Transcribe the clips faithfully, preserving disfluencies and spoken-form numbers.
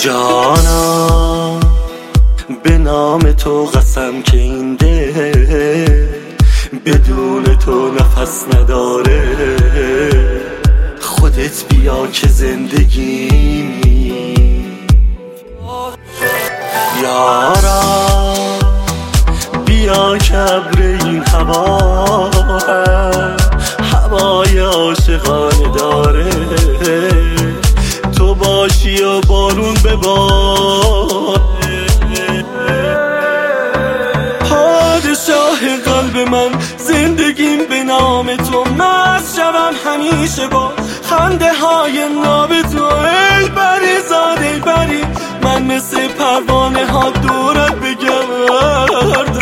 جانم به نام تو قسم که این دل بدون تو نفس نداره. خودت بیا که زندگی یارا، بیا که ابر این هوا هوای عاشقانه داره. تو باشی و بارون بباره. پادشاه قلب من زندگیم به نام تو، مست شوم همیشه با خنده های ناب تو. ای بری زاد ای بری، من مثل پروانه ها دورت بگردم.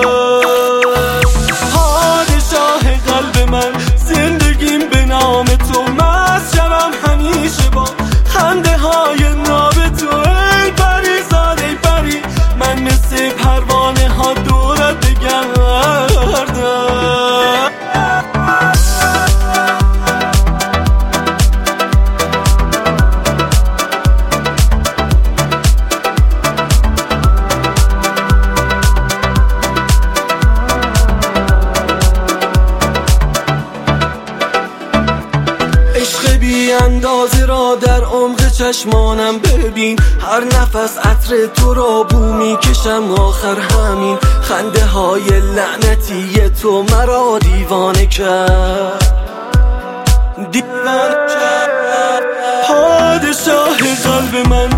پادشاه قلب من زندگیم به نام تو، مست شوم همیشه با خنده های ناب تو. ای بری زاد ای بری، من مثل پروانه ها دورت بگردم. عشق بی اندازه را در عمق چشمانم ببین. هر نفس عطر تو را بو می کشم، آخر همین خنده های لعنتی تو مرا دیوانه کرد، دیوانه کرد. پادشاه قلب من